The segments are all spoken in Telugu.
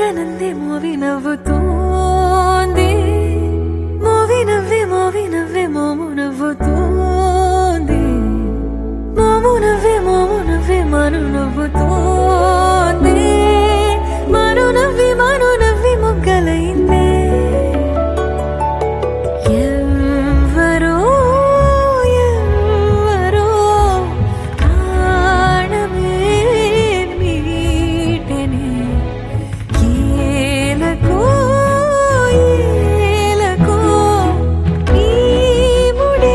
ఆగనందే మూవీ నవ్వుతోంది, మూవీ నవ్వే మోము నవ్వుతోంది, మోము నవ్వే మను నవ్వుతోంది, మను నవ్వి మొగ్గలైందే. ఎవ్వరో ప్రాణమే మీటెనే, ఏలకో నీ ముడే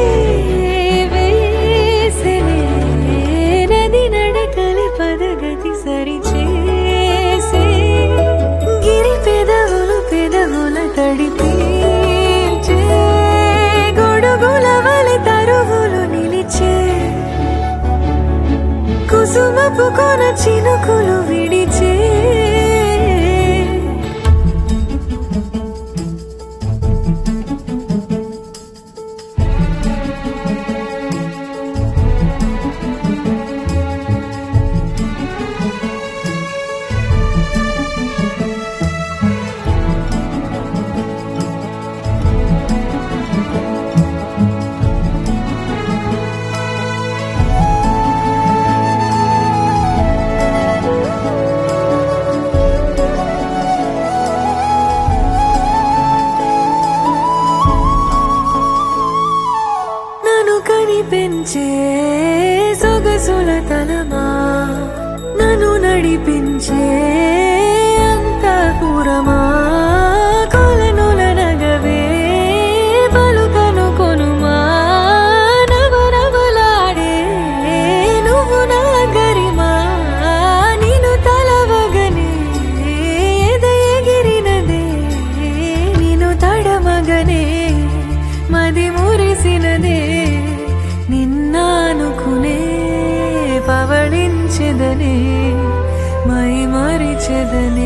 వేసెనే, నది నడకలి పదగతి సరిచేసే, గిరి పెదవుల తడిపి గొడుగుల వలె తరువులు నిలిచే, కుసుమపు కొన చినుకులు విడిచే. కనిపించే సొగసుల తలమా, నన్ను నడిపించే అంతఃపురమా, కొలనుల నగవే పలుకను కొనుమా, నవనవలాడే నువ్వు నా గరిమా, నిన్ను తలవగనే ఎద ఎగిరినదే, నిన్ను తడమగనే మది మురిసినదే, నిన్నానుకునే పవళించెదనే మై మరిచెదనే.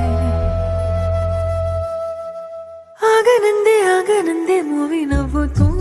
ఆగనందే మూవీ నవ్వుతూ